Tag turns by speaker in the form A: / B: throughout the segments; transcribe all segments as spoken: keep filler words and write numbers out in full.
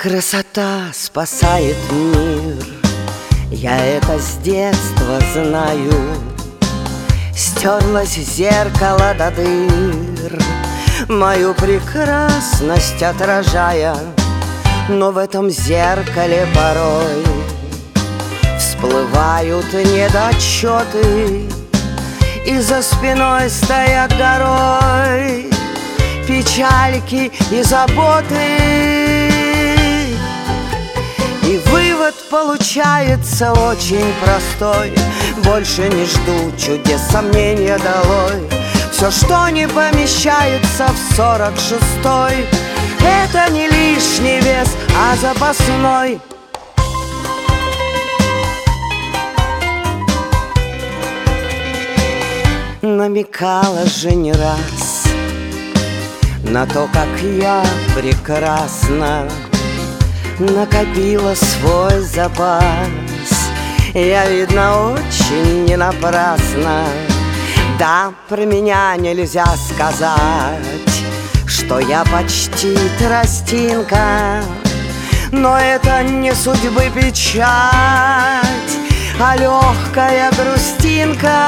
A: Красота спасает мир, я это с детства знаю. Стерлось зеркало до дыр, мою прекрасность отражая. Но в этом зеркале порой всплывают недочеты, и за спиной стоят горой печальки и заботы. И вывод получается очень простой: больше не жду чудес, сомнения долой. Все, что не помещается в сорок шестой, это не лишний вес, а запасной. Намекала же не раз на то, как я прекрасна, накопила свой запас. Я, видно, очень не напрасно. Да, про меня нельзя сказать, что я почти тростинка, но это не судьбы печать, а легкая грустинка.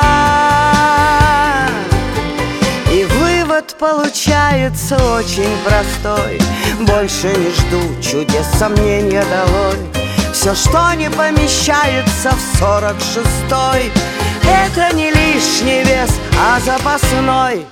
A: И вывод получается очень простой: больше не жду чудес, сомнения долой. Все, что не помещается в сорок шестой, это не лишний вес, а запасной.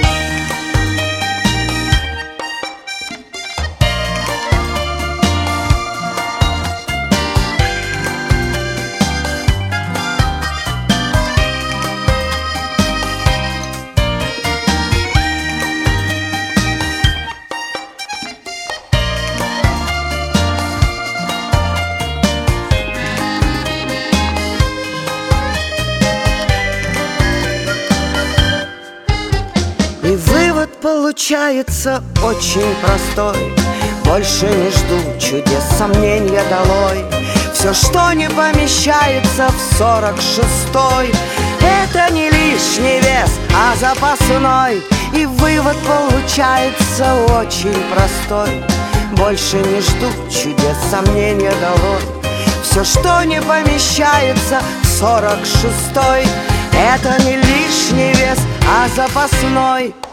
A: И вывод получается очень простой: больше не жду чудес, сомнения долой. Все, что не помещается в сорок шестой, это не лишний вес, а запасной. И вывод получается очень простой: больше не жду чудес, сомнения долой. Все, что не помещается в сорок шестой, это не лишний вес, а запасной.